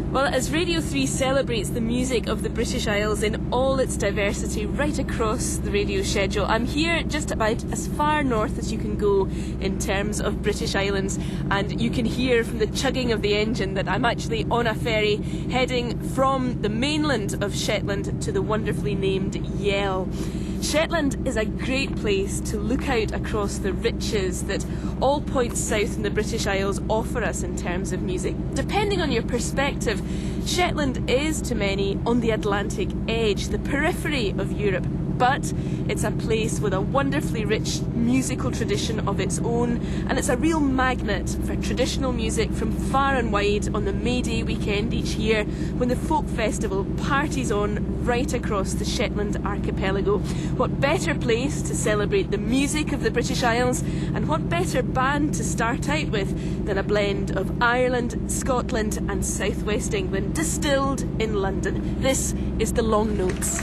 Well, as Radio 3 celebrates the music of the British Isles in all its diversity right across the radio schedule, I'm here just about as far north as you can go in terms of British Islands, and you can hear from the chugging of the engine that I'm actually on a ferry heading from the mainland of Shetland to the wonderfully named Yell. Shetland is a great place to look out across the riches that all points south in the British Isles offer us in terms of music. Depending on your perspective, Shetland is to many on the Atlantic edge, the periphery of Europe, but it's a place with a wonderfully rich musical tradition of its own, and it's a real magnet for traditional music from far and wide on the May Day weekend each year when the folk festival parties on right across the Shetland archipelago. What better place to celebrate the music of the British Isles, and what better band to start out with than a blend of Ireland, Scotland and South West England distilled in London. This is the Long Notes.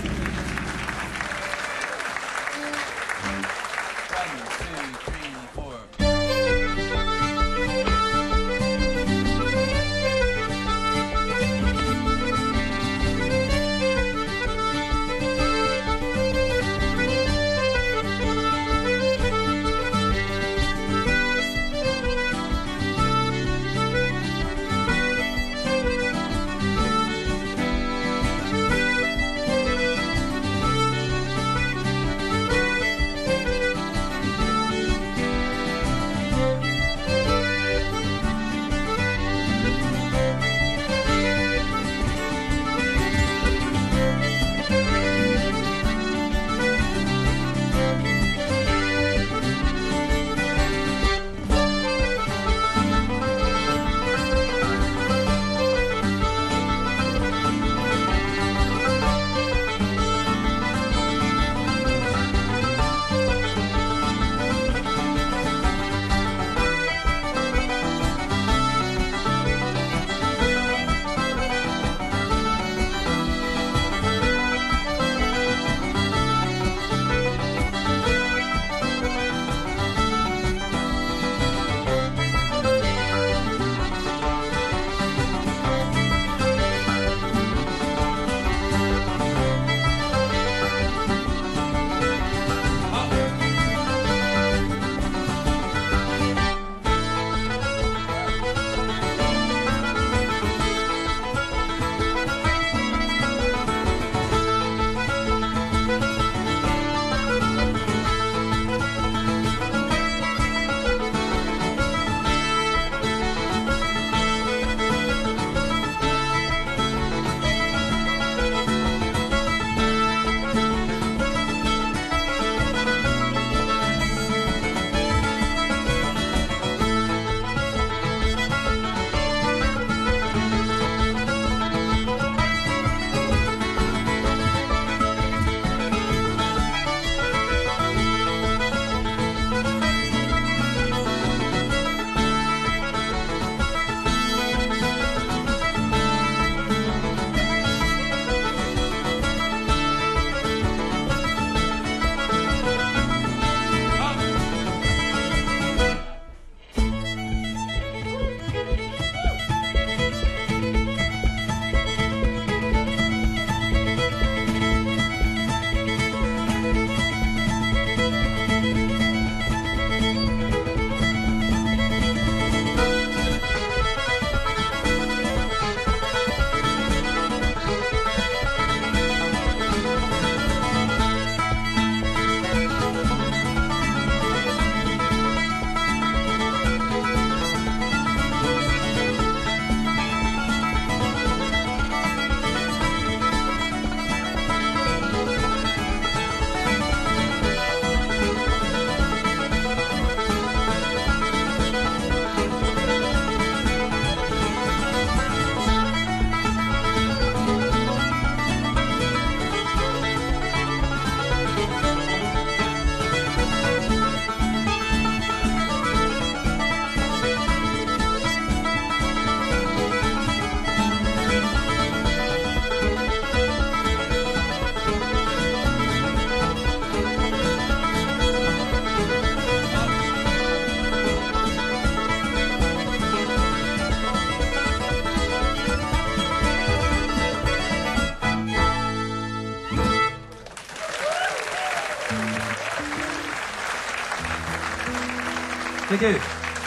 Thank you.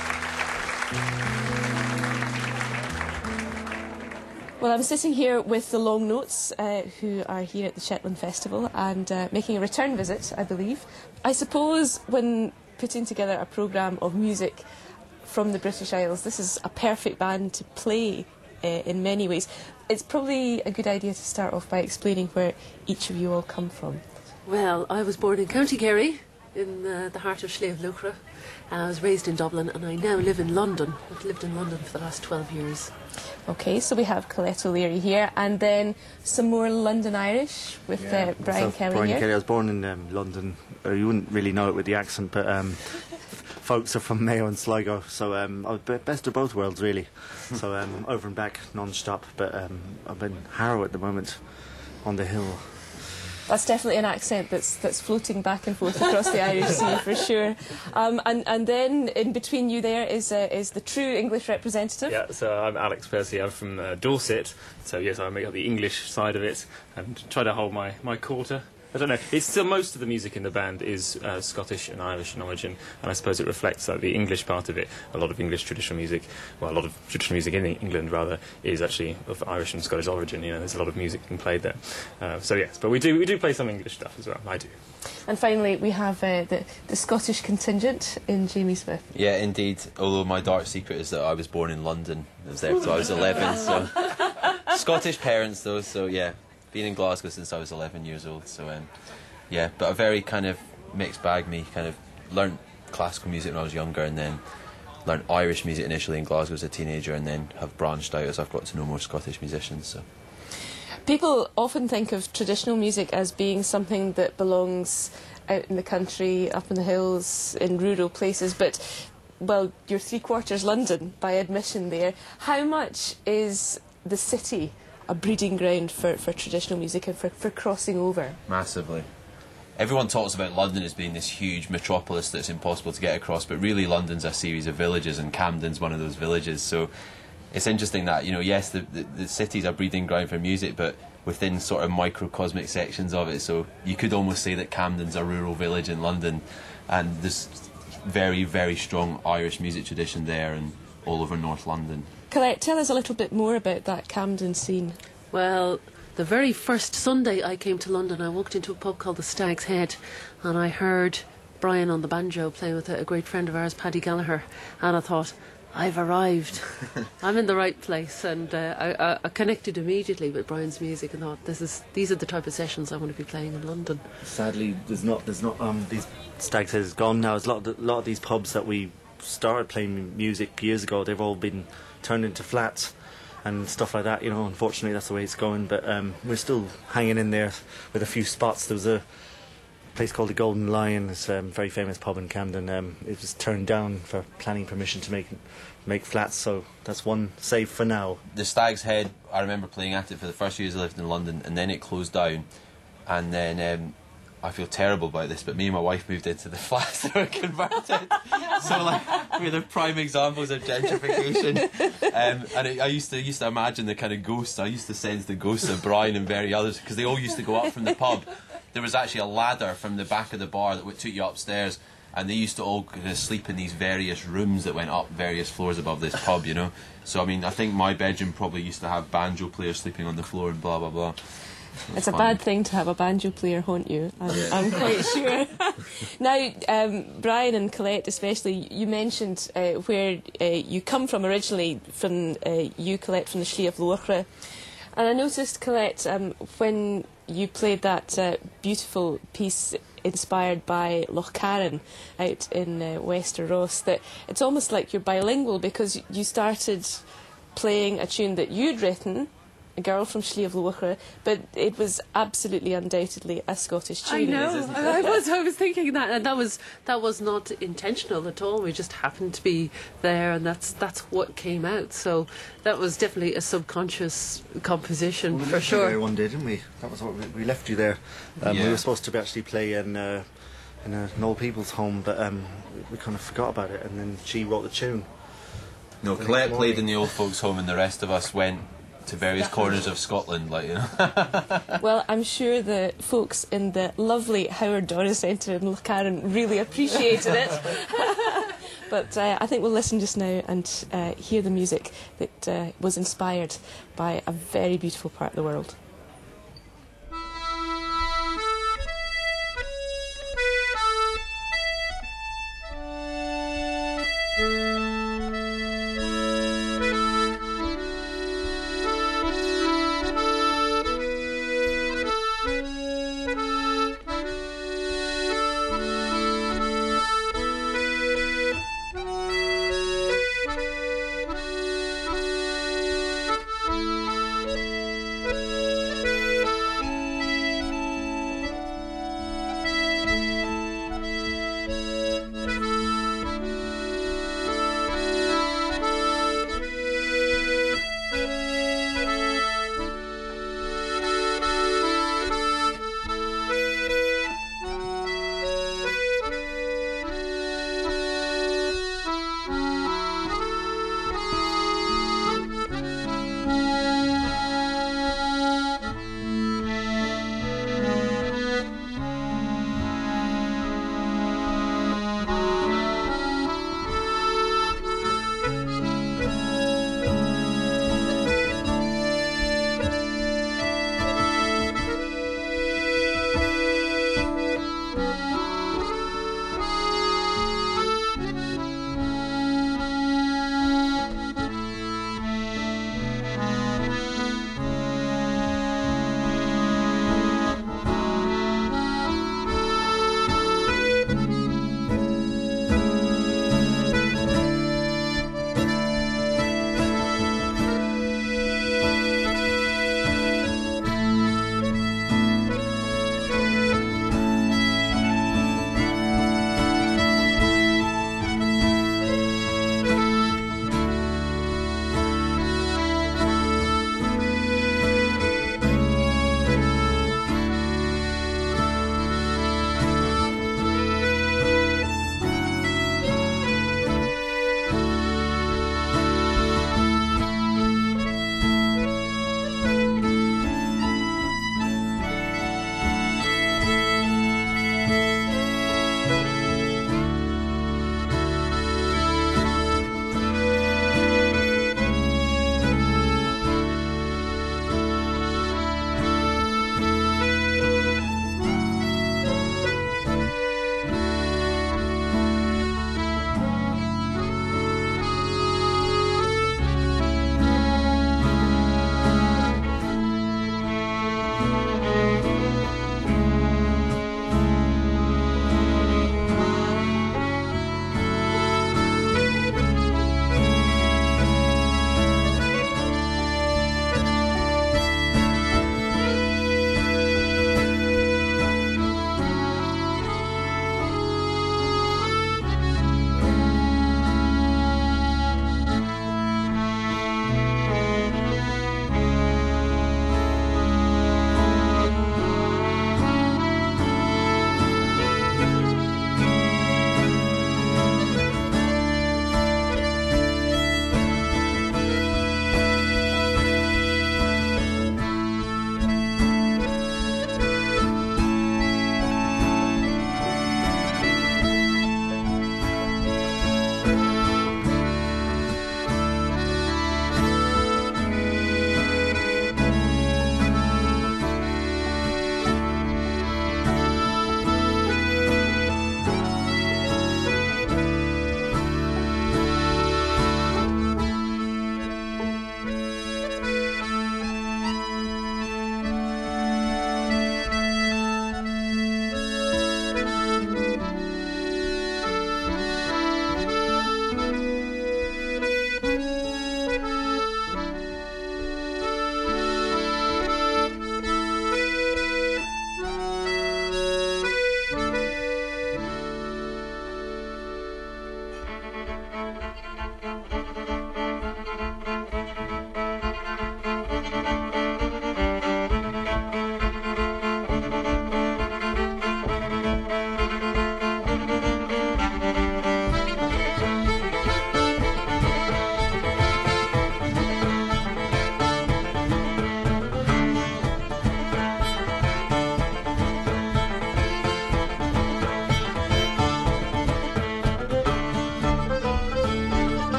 Well, I'm sitting here with the Long Notes, who are here at the Shetland Festival and making a return visit, I believe. I suppose when putting together a programme of music from the British Isles, this is a perfect band to play in many ways. It's probably a good idea to start off by explaining where each of you all come from. Well, I was born in County Kerry, in the heart of Sliabh Luachra. I was raised in Dublin and I now live in London. I've lived in London for the last 12 years. OK, so we have Colette O'Leary here and then some more London Irish with Brian Kelly Brian here. Kelly. I was born in London. You wouldn't really know it with the accent, but folks are from Mayo and Sligo, so I was best of both worlds, really. So over and back non-stop, but I'm in Harrow at the moment, on the hill. That's definitely an accent that's floating back and forth across the Irish Sea for sure. And then in between you there is the true English representative. Yeah, so I'm Alex Percy. I'm from Dorset. So yes, I make up the English side of it and try to hold my quarter. I don't know. It's still most of the music in the band is Scottish and Irish in origin, and I suppose it reflects the English part of it. A lot of English traditional music, well, a lot of traditional music in England rather, is actually of Irish and Scottish origin. You know, there's a lot of music being played there. So yes, but we do play some English stuff as well. I do. And finally, we have the Scottish contingent in Jamie Smith. Yeah, indeed. Although my dark secret is that I was born in London. I was there until I was 11. So Scottish parents, though. So yeah. Been in Glasgow since I was 11 years old, so yeah, but a very kind of mixed bag. Me kind of learnt classical music when I was younger, and then learnt Irish music initially in Glasgow as a teenager, and then have branched out as I've got to know more Scottish musicians. So people often think of traditional music as being something that belongs out in the country, up in the hills, in rural places, but well, you're 3/4 London by admission there. How much is the city a breeding ground for traditional music and for crossing over? Massively. Everyone talks about London as being this huge metropolis that's impossible to get across, but really London's a series of villages, and Camden's one of those villages. So it's interesting that, you know, yes, the city's a breeding ground for music, but within sort of microcosmic sections of it. So you could almost say that Camden's a rural village in London, and there's very, very strong Irish music tradition there and all over North London. Colette, tell us a little bit more about that Camden scene. Well, the very first Sunday I came to London, I walked into a pub called the Stag's Head, and I heard Brian on the banjo playing with a great friend of ours, Paddy Gallagher, and I thought, I've arrived. I'm in the right place, and I connected immediately with Brian's music and thought, these are the type of sessions I want to be playing in London. Sadly, there's not these Stag's Head is gone now. There's a lot of these pubs that we started playing music years ago. They've all been turned into flats and stuff like that, you know. Unfortunately, that's the way it's going, but we're still hanging in there with a few spots. There was a place called the Golden Lion. It's a very famous pub in Camden. It was turned down for planning permission to make flats, so that's one save for now. The Stag's Head, I remember playing at it for the first years I lived in London, and then it closed down, and then I feel terrible about this, but me and my wife moved into the flats that were converted. So, like, we're the prime examples of gentrification. I used to imagine the kind of ghosts. I used to sense the ghosts of Brian and very others, because they all used to go up from the pub. There was actually a ladder from the back of the bar that took you upstairs, and they used to all kind of sleep in these various rooms that went up various floors above this pub, you know. So, I mean, I think my bedroom probably used to have banjo players sleeping on the floor and blah, blah, blah. It's a bad thing to have a banjo player haunt you, I'm quite sure. Now, Brian and Colette especially, you mentioned where you come from originally, from you, Colette, from the Sliabh Luachra. And I noticed, Colette, when you played that beautiful piece inspired by Loch Carron out in Wester Ross, that it's almost like you're bilingual, because you started playing a tune that you'd written, A Girl from Sliabh Luachra, but it was absolutely undoubtedly a Scottish tune. I know. I was thinking that, and that was not intentional at all. We just happened to be there, and that's what came out. So that was definitely a subconscious composition, for sure. One day, didn't we? That was what we left you there. We were supposed to actually play in an old people's home, but we kind of forgot about it, and then she wrote the tune. No, Colette played in the old folks' home, and the rest of us went to various corners of Scotland, like, you know. Well, I'm sure the folks in the lovely Howard Dora Centre in Loch Carron really appreciated it. But I think we'll listen just now and hear the music that was inspired by a very beautiful part of the world.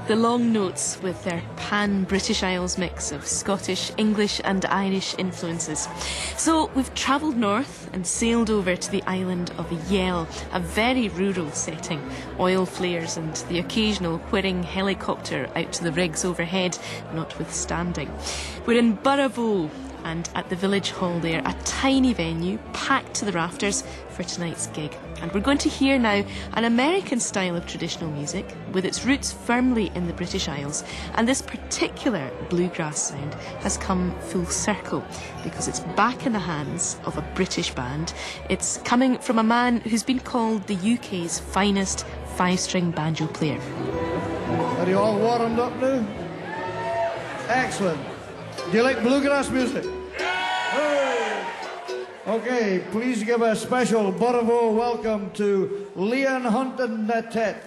The Long Notes with their pan-British Isles mix of Scottish, English and Irish influences. So we've travelled north and sailed over to the island of Yell, a very rural setting. Oil flares and the occasional whirring helicopter out to the rigs overhead notwithstanding. We're in Burravoe, and at the village hall there, a tiny venue packed to the rafters for tonight's gig. And we're going to hear now an American style of traditional music with its roots firmly in the British Isles. And this particular bluegrass sound has come full circle because it's back in the hands of a British band. It's coming from a man who's been called the UK's finest five-string banjo player. Are you all warmed up now? Excellent. Do you like bluegrass music? Hey. Okay, please give a special Burravoe welcome to Leon Hunt and Tet.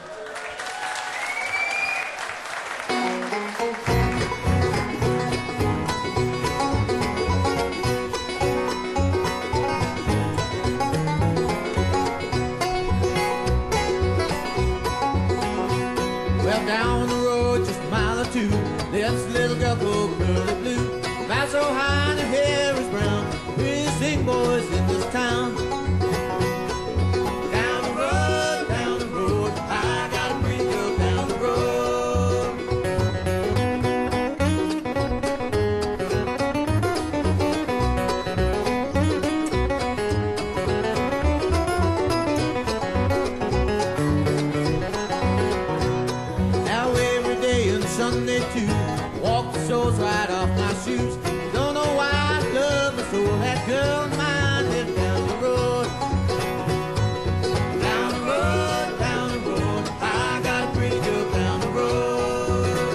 Well, down the road just a mile or two, there's a little girl called Curly Blue. About so high and her hair is brown, prettiest thing boys in this town. Down the road, I got a pretty girl down the road. Now every day and Sunday too, walk the soles right off my shoes. Don't know why I love her so. That girl of mine lives down the road. Down the road, I got a pretty girl down the road.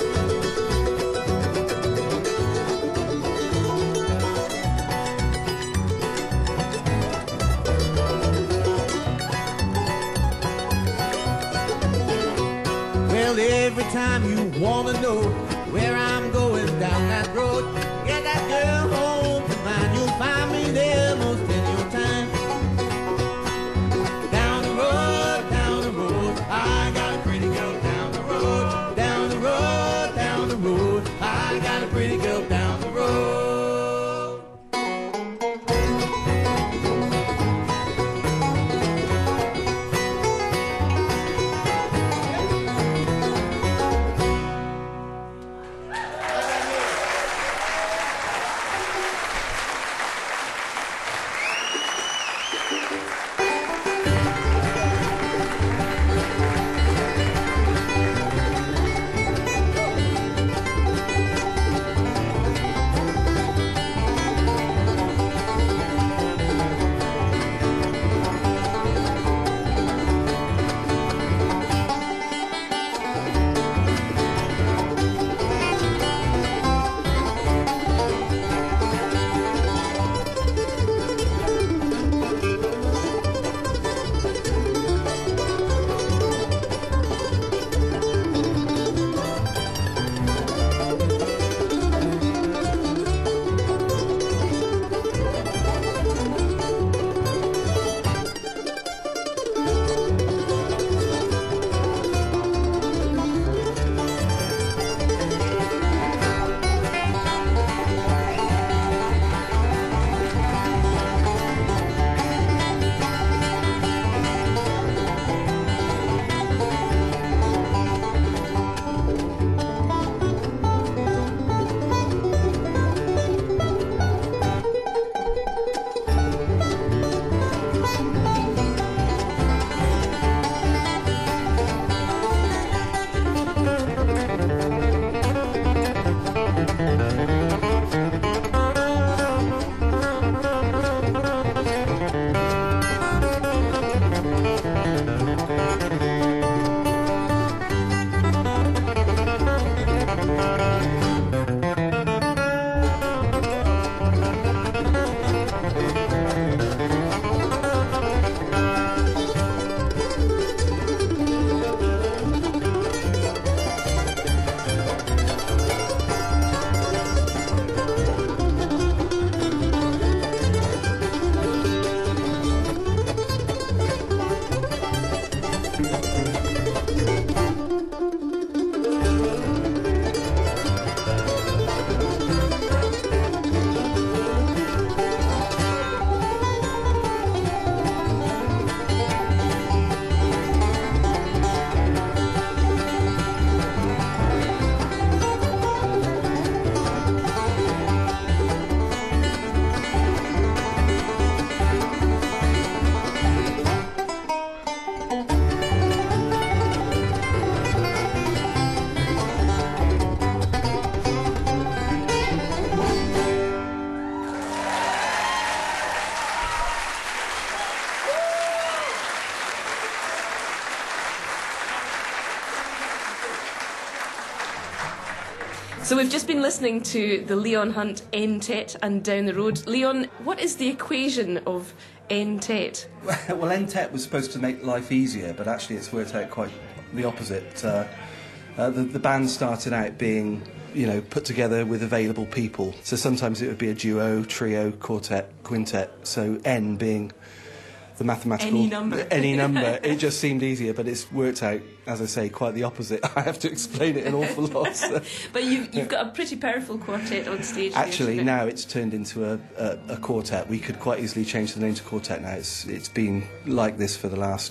Well, every time you wanna know where I'm going down that road, get that girl home to mine. You'll find me there most any old time. Down the road, I got a pretty girl down the road. Down the road, I got a pretty girl down the road. So we've just been listening to the Leon Hunt N-Tet and Down the Road. Leon, what is the equation of N-Tet? Well, N-Tet was supposed to make life easier, but actually it's worked out quite the opposite. The band started out being, put together with available people. So sometimes it would be a duo, trio, quartet, quintet. So N being the mathematical... Any number. It just seemed easier, but it's worked out, as I say, quite the opposite. I have to explain it an awful lot. So. But you've got a pretty powerful quartet on stage. Actually, now it's turned into a quartet. We could quite easily change the name to quartet now. It's been like this for the last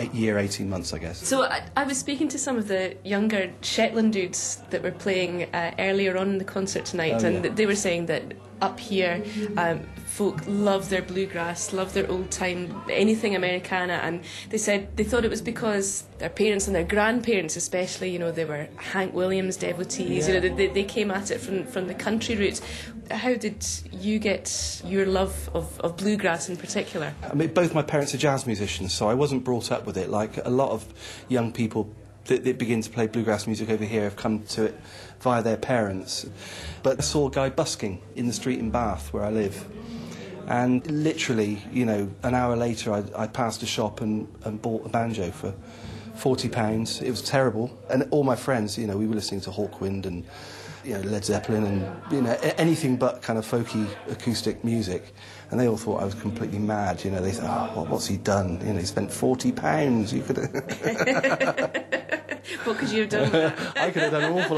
18 months, I guess. So I was speaking to some of the younger Shetland dudes that were playing earlier on in the concert tonight, and they were saying that up here, folk love their bluegrass, love their old time, anything Americana, and they said they thought it was because their parents and their grandparents especially, they were Hank Williams devotees, they came at it from the country route. How did you get your love of bluegrass in particular? I mean, both my parents are jazz musicians, so I wasn't brought up with it. Like a lot of young people that begin to play bluegrass music over here have come to it via their parents. But I saw a guy busking in the street in Bath, where I live. And literally, an hour later, I passed a shop and bought a banjo for £40. It was terrible. And all my friends, we were listening to Hawkwind and Led Zeppelin and anything but kind of folky acoustic music. And they all thought I was completely mad. They thought, what's he done? He spent £40. You could. What could you have done with that? I could have done an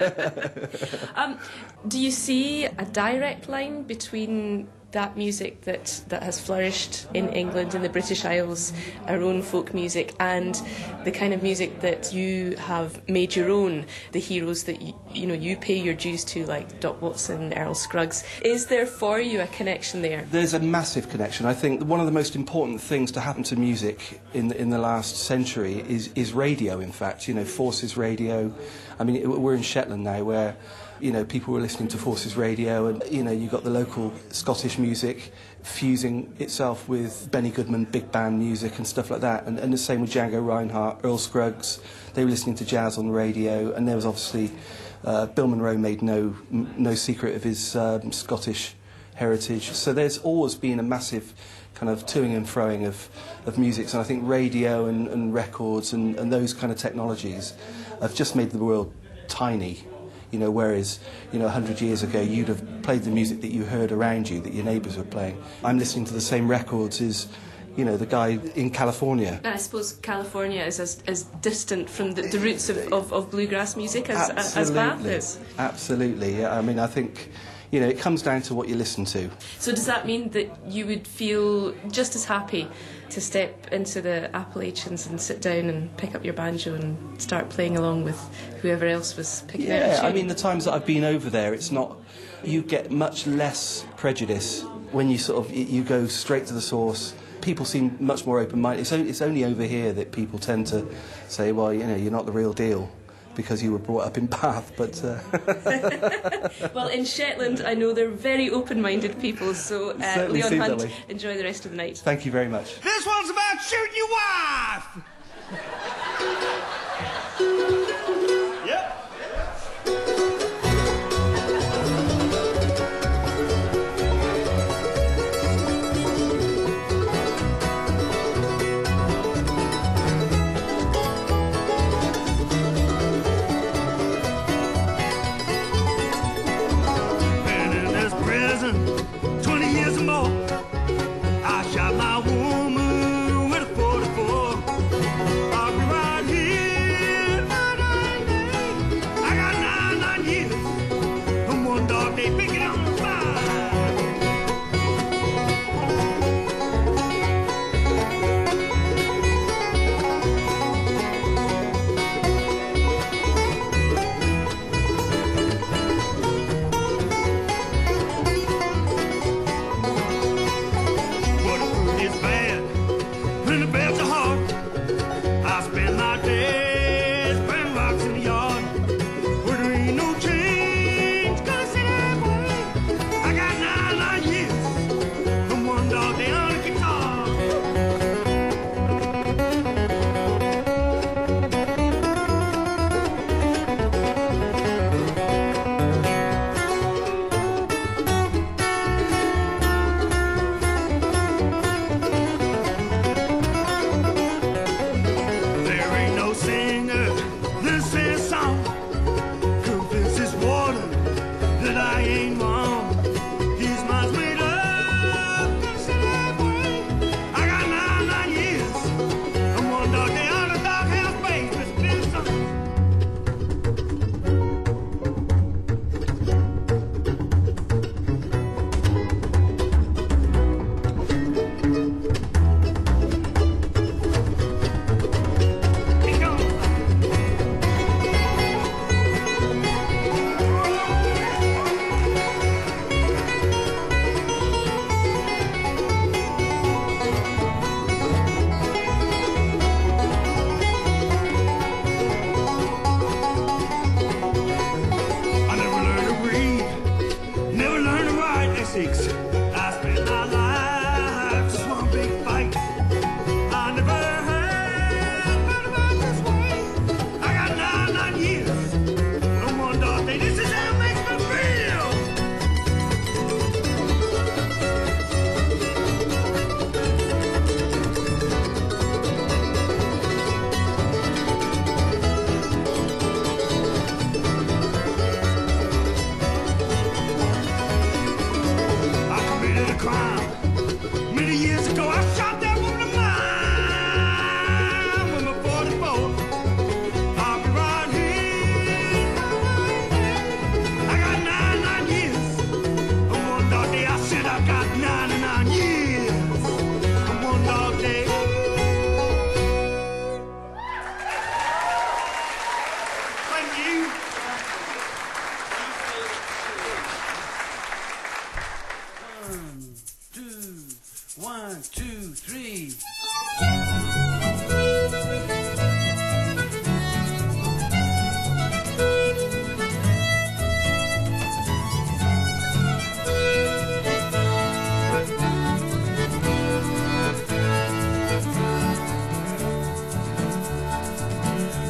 awful lot. Do you see a direct line between that music that has flourished in England, in the British Isles, our own folk music, and the kind of music that you have made your own, the heroes that you pay your dues to, like Doc Watson, Earl Scruggs? Is there for you a connection there? There's a massive connection. I think one of the most important things to happen to music in the last century is radio, in fact. Forces Radio. I mean, we're in Shetland now, where people were listening to Forces Radio, and you got the local Scottish music fusing itself with Benny Goodman big band music and stuff like that, and the same with Django Reinhardt, Earl Scruggs. They were listening to jazz on the radio, and there was obviously Bill Monroe made no secret of his Scottish heritage. So there's always been a massive kind of toing and froing of music, and I think radio and records and those kind of technologies have just made the world tiny. Whereas, 100 years ago, you'd have played the music that you heard around you, that your neighbours were playing. I'm listening to the same records as, the guy in California. I suppose California is as distant from the roots of bluegrass music as Bath is. Absolutely. Yeah. I mean, I think, it comes down to what you listen to. So does that mean that you would feel just as happy to step into the Appalachians and sit down and pick up your banjo and start playing along with whoever else was picking out a tune? Yeah, I mean, the times that I've been over there, it's not... You get much less prejudice when you you go straight to the source. People seem much more open-minded. It's only over here that people tend to say, well, you're not the real deal, because you were brought up in Bath, but... Well, in Shetland, I know they're very open-minded people, so Leon Hunt, enjoy the rest of the night. Thank you very much. This one's about shooting your wife! Yep. Been in this prison 20 years or more. I shot my woman with a 44.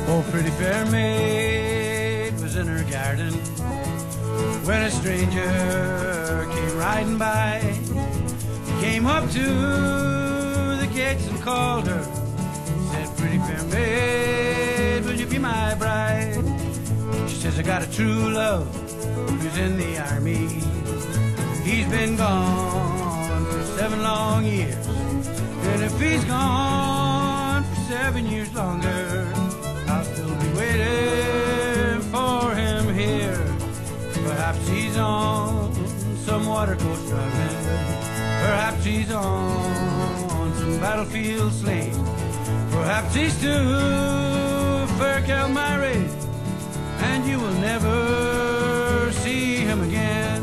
Oh, pretty fair maid was in her garden when a stranger came riding by. He came up to the gates and called her, said, pretty fair maid, will you be my bride? She says, I got a true love who's in the army. He's been gone for 7 long years, and if he's gone for 7 years longer, I'll still be waiting for him here. Perhaps he's on some water coast driving, perhaps he's on some battlefield slain, perhaps he's to Fairkel married, and you will never see him again.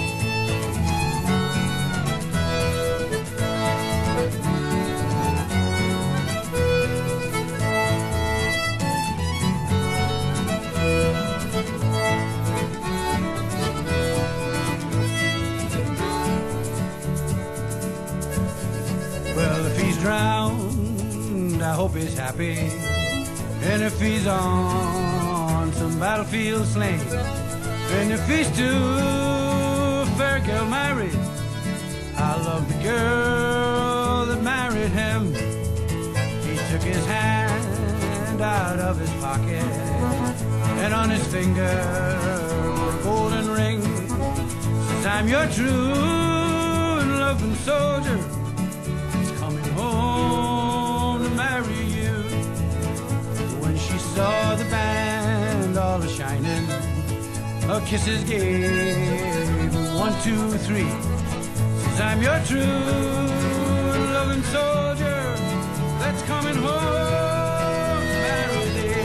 Well, if he's drowned, I hope he's happy, and if he's on some battlefield slain, and if he's to Fairkel married, I love the girl that married him. He took his hand out of his pocket, and on his finger wore a golden ring. Says, I'm your true and loving soldier, he's coming home to marry you. When she saw the band all a-shining, her kisses gave 1, 2, 3. Says, I'm your true loving soldier that's coming home to marry thee.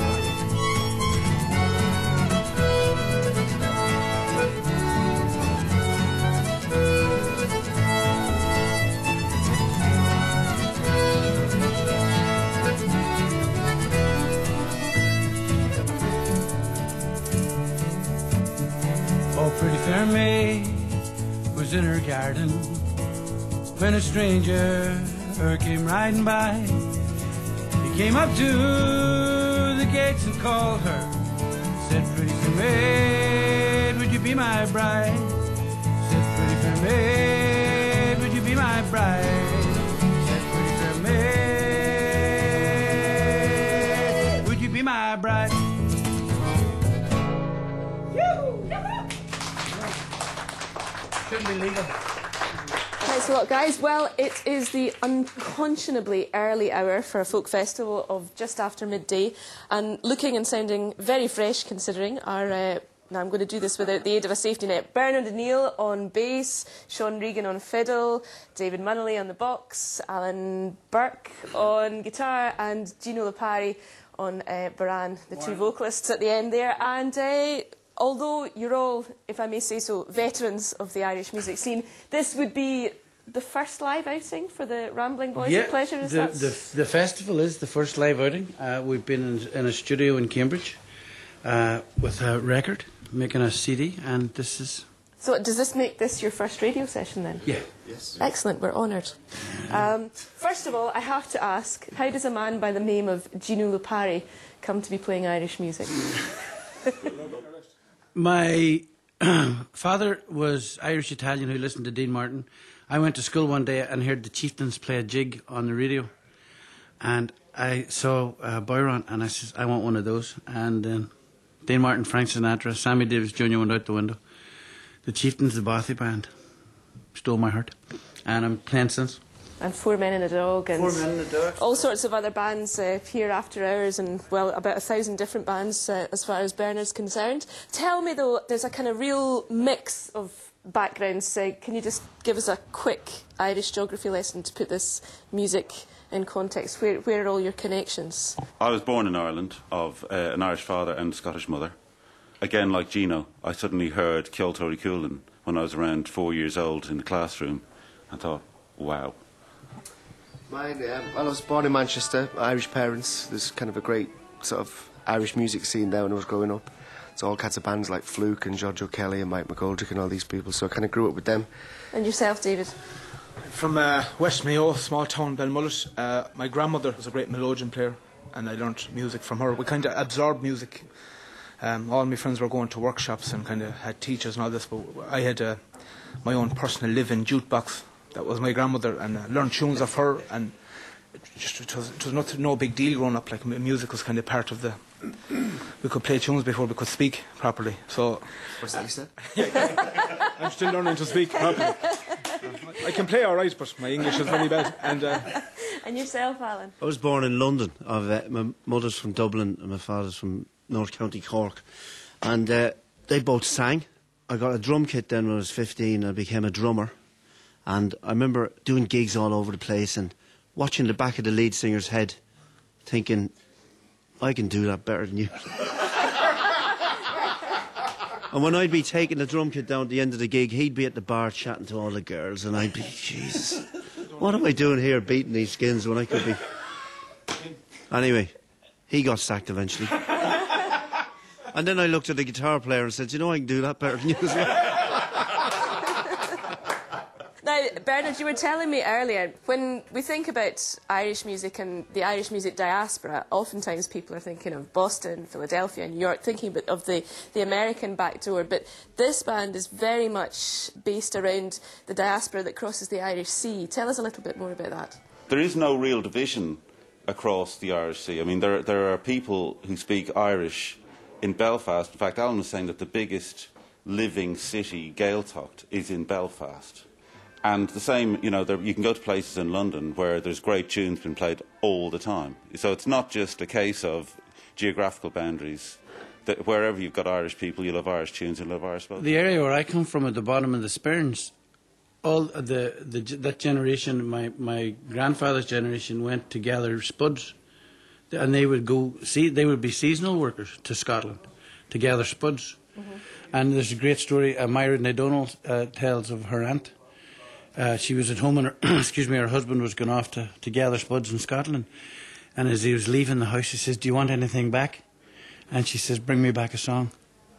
Oh, pretty fair maid was in her garden when a stranger came riding by. He came up to the gates and called her, said, pretty fair maid, would you be my bride? Said, pretty fair maid, would you be my bride? Said, pretty fair maid, would you be my bride? Shouldn't be legal. Thanks a lot, guys. Well, it is the unconscionably early hour for a folk festival of just after midday, and looking and sounding very fresh considering our... now I'm going to do this without the aid of a safety net. Bernard O'Neill on bass, Sean Regan on fiddle, David Munnelly on the box, Alan Burke on guitar, and Gino Lipari on baran, the two vocalists at the end there. And although you're all, if I may say so, veterans of the Irish music scene, this would be the first live outing for the Rambling Boys of Pleasure. Is that? The festival is the first live outing. We've been in a studio in Cambridge with a record, making a CD, and this is... So does this make this your first radio session then? Yeah. Yes. Excellent, we're honoured. First of all, I have to ask, how does a man by the name of Gino Lipari come to be playing Irish music? My father was Irish-Italian who listened to Dean Martin. I went to school one day and heard the Chieftains play a jig on the radio. And I saw Byron and I said, I want one of those. And then Dean Martin, Frank Sinatra, Sammy Davis Jr. went out the window. The Chieftains, the Bothy Band, stole my heart. And I'm playing since. And Four Men and a Dog. And Four Men and a Dog. all sorts of other bands here after hours, and, well, about 1,000 different bands as far as Bernard's concerned. Tell me, though, there's a kind of real mix of backgrounds. Can you just give us a quick Irish geography lesson to put this music in context? Where are all your connections? I was born in Ireland of an Irish father and a Scottish mother. Again, like Gino, I suddenly heard Ceol Tori Coolan when I was around 4 years old in the classroom and thought, wow. Mine, well, I was born in Manchester, Irish parents. There's kind of a great sort of Irish music scene there when I was growing up. So all kinds of bands like Fluke and George O'Kelly and Mike McGoldrick and all these people. So I kind of grew up with them. And yourself, David? From West Mayo, small town Belmullet. My grandmother was a great melodeon player, and I learnt music from her. We kind of absorbed music. All my friends were going to workshops and kind of had teachers and all this, but I had my own personal live-in jukebox. That was my grandmother, and I learned tunes of her, and it was no big deal growing up. Like, music was kind of part of the... We could play tunes before we could speak properly. So what's that you said? I'm still learning to speak properly. I can play all right, but my English is very bad. And yourself, Alan? I was born in London. My mother's from Dublin and my father's from North County Cork, and they both sang. I got a drum kit then when I was 15. I became a drummer, and I remember doing gigs all over the place and watching the back of the lead singer's head, thinking, I can do that better than you. And when I'd be taking the drum kit down at the end of the gig, he'd be at the bar chatting to all the girls, and I'd be, Jesus, what am I doing here beating these skins when I could be... Anyway, he got sacked eventually. And then I looked at the guitar player and said, you know, I can do that better than you as well. Now, Bernard, you were telling me earlier, when we think about Irish music and the Irish music diaspora, oftentimes people are thinking of Boston, Philadelphia, New York, thinking of the American backdoor. But this band is very much based around the diaspora that crosses the Irish Sea. Tell us a little bit more about that. There is no real division across the Irish Sea. I mean, there are people who speak Irish in Belfast. In fact, Alan was saying that the biggest living city, Gaeltacht, is in Belfast. And the same, you know, you can go to places in London where there's great tunes being played all the time. So it's not just a case of geographical boundaries. That wherever you've got Irish people, you'll have Irish tunes, you'll have Irish folk. The area where I come from, at the bottom of the Sperrins, all that generation, my grandfather's generation, went to gather spuds, and they would be seasonal workers to Scotland to gather spuds. Mm-hmm. And there's a great story Myra O'Donnell tells of her aunt. She was at home and her husband was going off to gather spuds in Scotland, and as he was leaving the house, he says, do you want anything back? And she says, bring me back a song.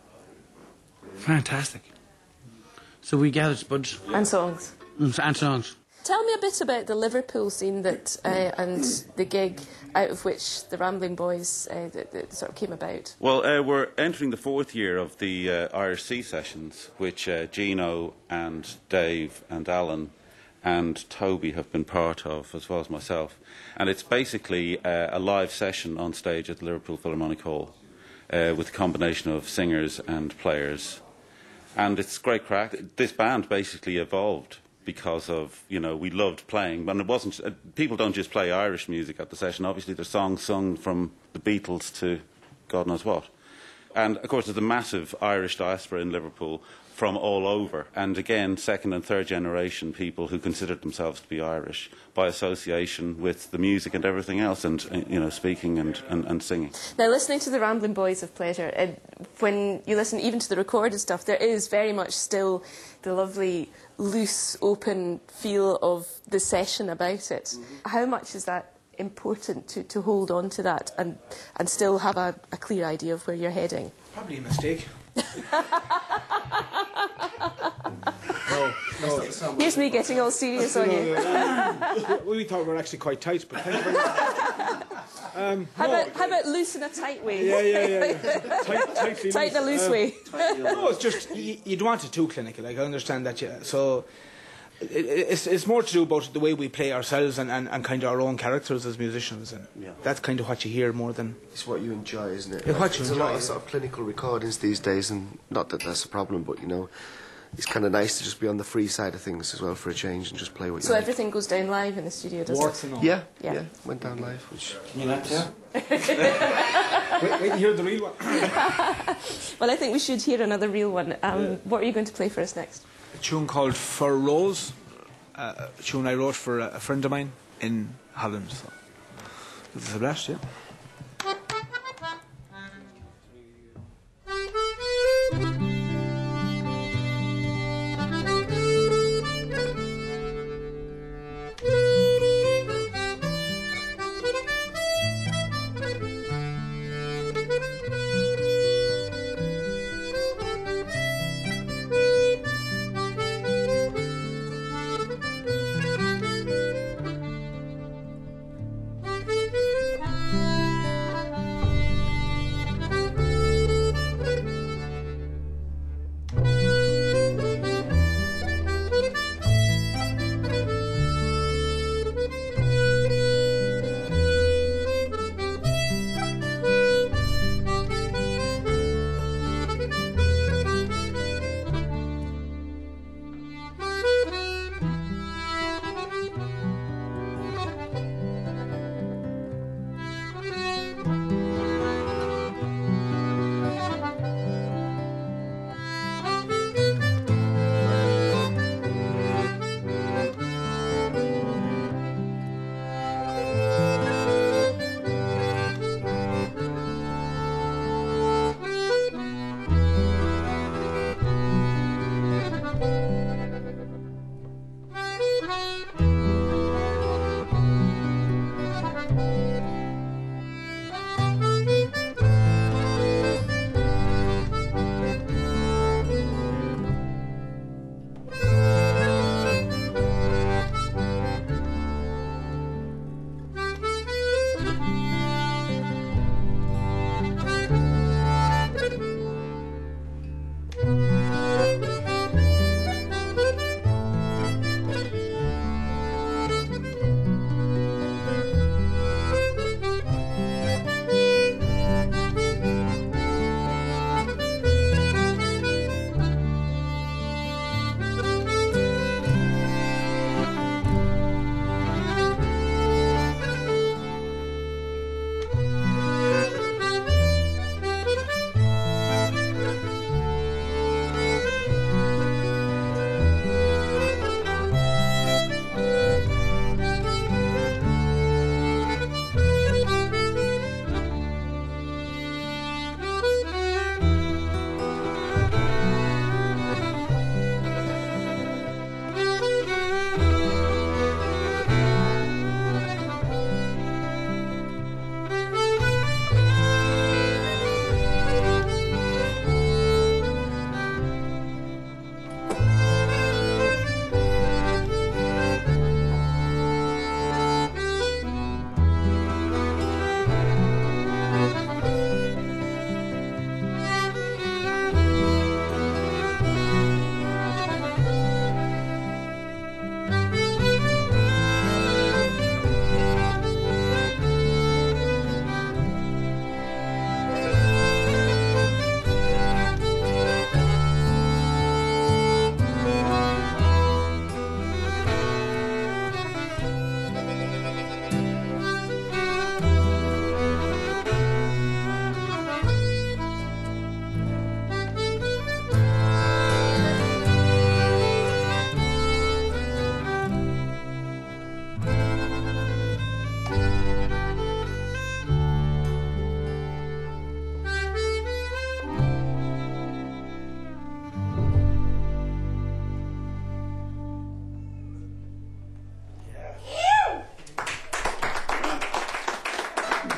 Fantastic. So we gathered spuds. And songs. And songs. Tell me a bit about the Liverpool scene that and the gig out of which the Rambling Boys that sort of came about. Well, we're entering the 4th year of the Irish Sea Sessions, which Gino and Dave and Alan and Toby have been part of, as well as myself. And it's basically a live session on stage at the Liverpool Philharmonic Hall with a combination of singers and players. And it's great crack. This band basically evolved because of, you know, we loved playing. And it wasn't, people don't just play Irish music at the session. Obviously, there's songs sung from the Beatles to God knows what. And, of course, there's a massive Irish diaspora in Liverpool from all over. And, again, 2nd and 3rd generation people who considered themselves to be Irish by association with the music and everything else and, you know, speaking and singing. Now, listening to the Rambling Boys of Pleasure, when you listen even to the recorded stuff, there is very much still the lovely, loose, open feel of the session about it. Mm-hmm. How much is that important to hold on to that and still have a clear idea of where you're heading? Probably a mistake. No. Here's me getting all serious on you. We thought we were actually quite tight, but thank you very much. How about loose in a tight way? Yeah. Tight in a loose way. No, it's just you don't want it too clinical. Like, I understand that, yeah. So it's more to do about the way we play ourselves and kind of our own characters as musicians, and that's kind of what you hear more than... It's what you enjoy, isn't it? It's what you enjoy. There's a lot of sort of clinical recordings these days, and not that that's a problem, but, you know, it's kind of nice to just be on the free side of things as well for a change and just play what you So like. Everything goes down live in the studio, does Works it? and all. Yeah, went down live, which... You like that? Wait to hear the real one. Well, I think we should hear another real one. What are you going to play for us next? A tune called For Rose, a tune I wrote for a friend of mine in Holland. So this is a blast, yeah.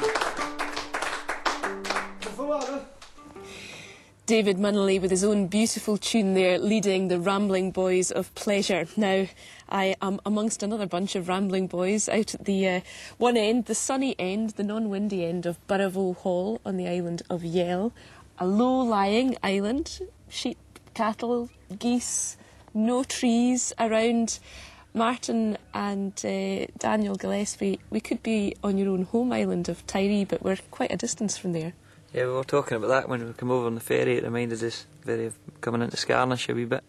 David Munnelly with his own beautiful tune there, leading the Rambling Boys of Pleasure. Now, I am amongst another bunch of rambling boys out at the one end, the sunny end, the non-windy end of Burraville Hall on the island of Yell. A low-lying island, sheep, cattle, geese, no trees around. Martin and Daniel Gillespie, we could be on your own home island of Tiree, but we're quite a distance from there. Yeah, we were talking about that when we came over on the ferry. It reminded us very of coming into Scarnish a wee bit.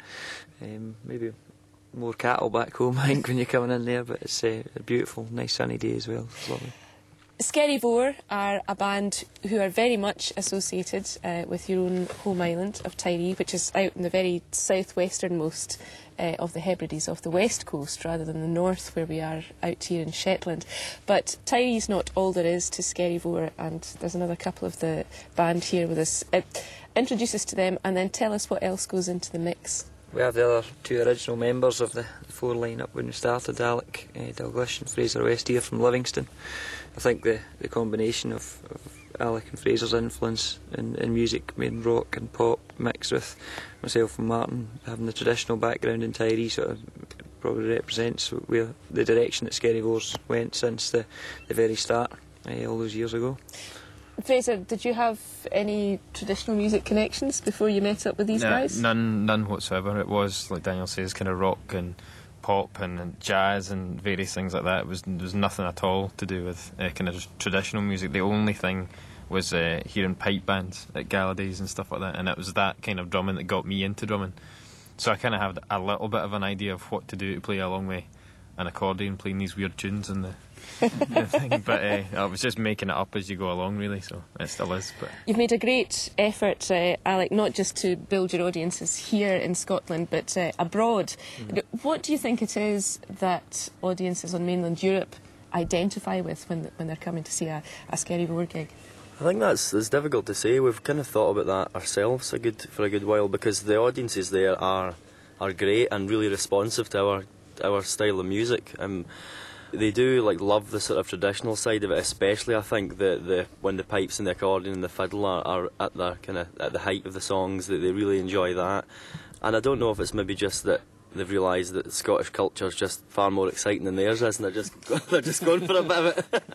Maybe more cattle back home, I think, when you're coming in there, but it's a beautiful, nice sunny day as well. It's lovely. Skerryvore are a band who are very much associated with your own home island of Tiree, which is out in the very southwesternmost of the Hebrides, off the west coast, rather than the north where we are out here in Shetland. But Tiree's not all there is to Skerryvore, and there's another couple of the band here with us. Introduce us to them and then tell us what else goes into the mix. We have the other two original members of the four line-up when we started, Alec Dalglish and Fraser Westier from Livingston. I think the combination of Alec and Fraser's influence in music, made rock and pop, mixed with myself and Martin having the traditional background in Tiree, sort of probably represents where the direction that Skerryvore's went since the very start, all those years ago. Fraser, did you have any traditional music connections before you met up with these guys? None whatsoever. It was, like Daniel says, kind of rock and pop and jazz and various things like that. There was nothing at all to do with kind of traditional music. The only thing was hearing pipe bands at gala days and stuff like that, and it was that kind of drumming that got me into drumming. So I kind of had a little bit of an idea of what to do to play along with an accordion, playing these weird tunes and the thing. But I was just making it up as you go along, really, so it still is. But you've made a great effort, Alec, not just to build your audiences here in Scotland, but abroad. What do you think it is that audiences on mainland Europe identify with when they're coming to see a Skerryvore gig? I think it's difficult to say. We've kind of thought about that ourselves for a good while, because the audiences there are great and really responsive to our style of music. They do love the sort of traditional side of it, especially I think when the pipes and the accordion and the fiddle are at the height of the songs, that they really enjoy that. And I don't know if it's maybe just that they've realised that Scottish culture is just far more exciting than theirs is, and they're just going for a bit of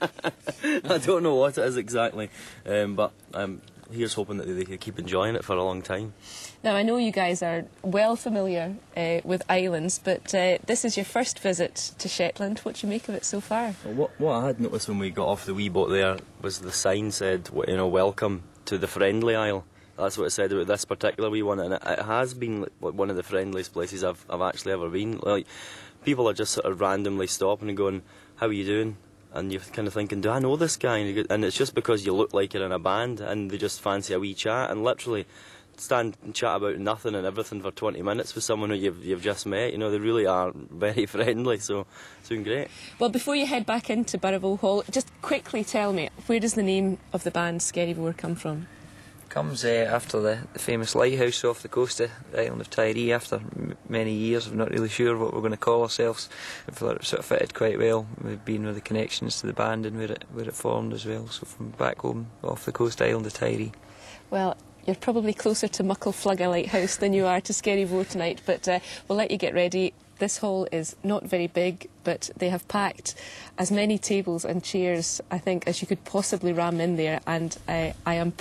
it. I don't know what it is exactly, but here's hoping that they can keep enjoying it for a long time. Now, I know you guys are well familiar with islands, but this is your first visit to Shetland. What do you make of it so far? Well, what I had noticed when we got off the wee boat there was the sign said, welcome to the Friendly Isle. That's what it said about this particular wee one, and it has been one of the friendliest places I've actually ever been. People are just sort of randomly stopping and going, "How are you doing?" And you're kind of thinking, do I know this guy? And it's just because you look like you're in a band and they just fancy a wee chat, and literally stand and chat about nothing and everything for 20 minutes with someone who you've just met. They really are very friendly, so it's been great. Well, before you head back into Burraville Hall, just quickly tell me, where does the name of the band Skerryvore come from? Comes after the famous lighthouse off the coast of the island of Tiree. After many years of not really sure what we're going to call ourselves, we thought it sort of fitted quite well. We've been with the connections to the band and where it formed as well. So from back home off the coast island of Tiree. Well, you're probably closer to Muckleflugga Lighthouse than you are to Skerryvore tonight, but we'll let you get ready. This hall is not very big, but they have packed as many tables and chairs, I think, as you could possibly ram in there, and you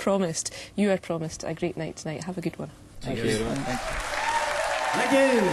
are promised a great night tonight. Have a good one. Thank you. Thank you.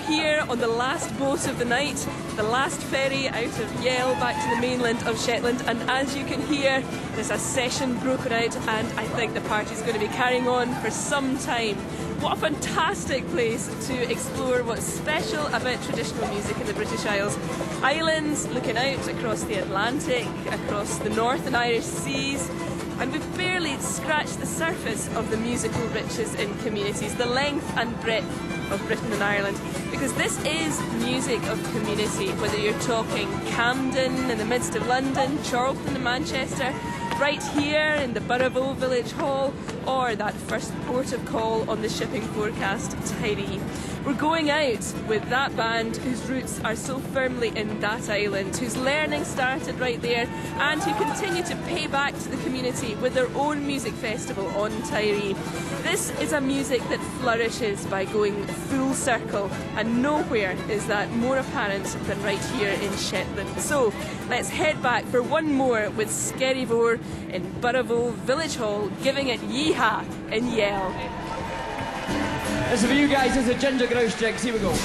here on the last boat of the night, the last ferry out of Yell back to the mainland of Shetland, and as you can hear, there's a session broken out, and I think the party's going to be carrying on for some time. What a fantastic place to explore what's special about traditional music in the British Isles. Islands looking out across the Atlantic, across the Northern Irish seas, and we've barely scratched the surface of the musical riches in communities, the length and breadth of Britain and Ireland, because this is music of community, whether you're talking Camden in the midst of London, Charlton in Manchester, right here in the Burrowville Village Hall, or that first port of call on the shipping forecast, Tiree. We're going out with that band whose roots are so firmly in that island, whose learning started right there, and who continue to pay back to the community with their own music festival on Tiree. This is a music that flourishes by going full circle, and nowhere is that more apparent than right here in Shetland. So let's head back for one more with Skerryvore in Burrowville Village Hall, giving it Yeehaw in Yell. This is for you guys, this is a Ginger Grouse Jigs, here we go.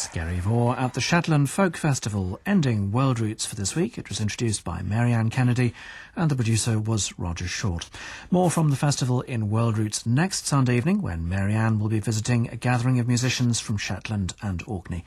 Gary Vore at the Shetland Folk Festival, ending World Roots for this week. It was introduced by Marianne Kennedy and the producer was Roger Short. More from the festival in World Roots next Sunday evening when Marianne will be visiting a gathering of musicians from Shetland and Orkney.